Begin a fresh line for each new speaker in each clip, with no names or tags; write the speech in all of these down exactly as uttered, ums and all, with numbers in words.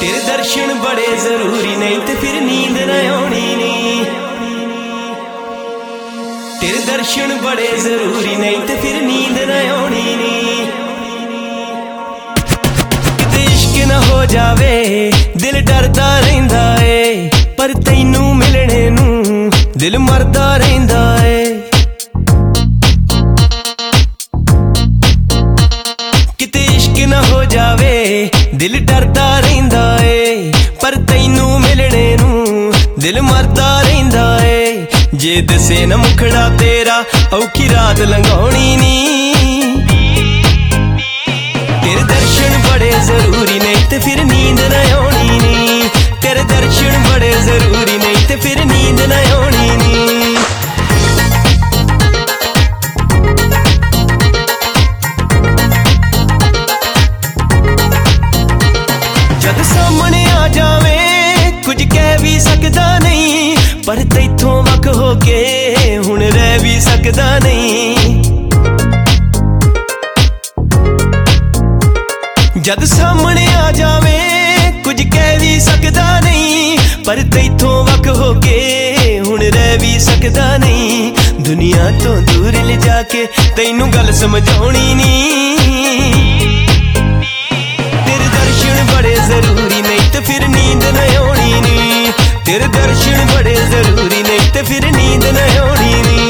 तेरे दर्शन बड़े जरूरी नहीं ते फिर नींद न आनी नहीं। तेरे दर्शन बड़े जरूरी नहीं ते फिर नींद न आनी नहीं। किते इश्क न हो जावे दिल डरदा रहिंदा है, पर तैनू मिलने नू दिल मरदा रहिंदा है। किते इश्क न हो जावे दिल डरदा रहिंदा है, पर तैनू मिलने नू दिल मरदा रहिंदा है। जे दसे न मुखड़ा तेरा औखी रात लंघाउणी नी। तेरे दर्शन बड़े जरूरी नहीं ते फिर नींद न आनी नी। तेरे दर्शन बड़े जरूरी नहीं ते फिर नींद न आनी नी। जद सामने आ जावे कुछ कह भी सकदा नहीं, पर तैथों वख होके हुण रह भी सकदा नहीं। जद सामने आ जावे कुछ कह भी सकदा नहीं, पर तैथों वख होके हुण रह भी सकदा नहीं। दुनिया तो दूर ले जाके तैनू गल समझाउणी नहीं। तेरे दर्शन बड़े जरूरी नहीं ते फिर नींद न आनी नी। तेरे दर्शन बड़े जरूरी नहीं ते फिर नींद न आनी नी।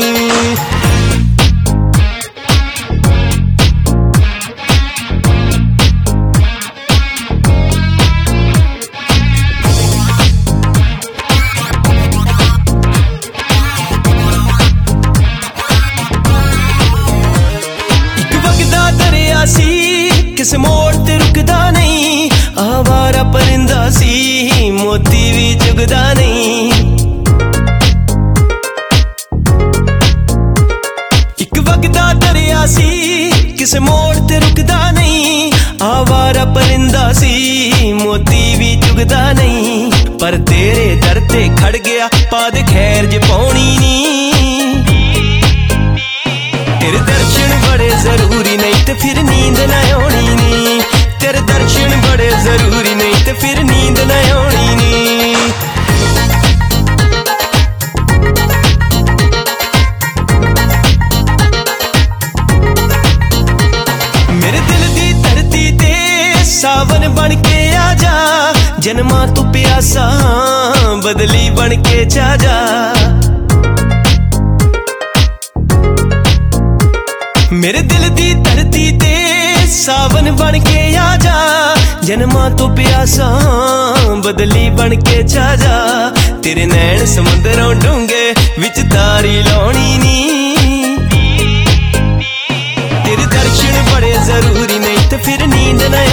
एक वगदा दरिया सी किस मोड़ ते रुकदा नहीं, आवारा परिंदा सी मोती भी चुगदा नहीं। एक वगदा दरिया सी किस मोड़ ते रुकदा नहीं, आवारा परिंदा सी मोती भी चुगदा नहीं। पर तेरे दर ते खड़ गया पाद खैर ज पाउणी नी। तेरे दर्शन बड़े जरूरी नहीं ते फिर नींद न आनी नी। तेरे दर्शन बड़े जरूरी नहीं ते फिर नींद न आनी नी। मेरे दिल दी धरती ते सावन बन के आ जा, जन्मां तू प्यासा बदली बन के जा जा। मेरे दिल दी धरती ते सावन बन के आ जा, जन्मां तो प्यासा बदली बन के जा जा। तेरे नैन समुंदरों डूंगे विच तारी लाउणी नी। तेरे दर्शन बड़े जरूरी नहीं ते फिर नींद न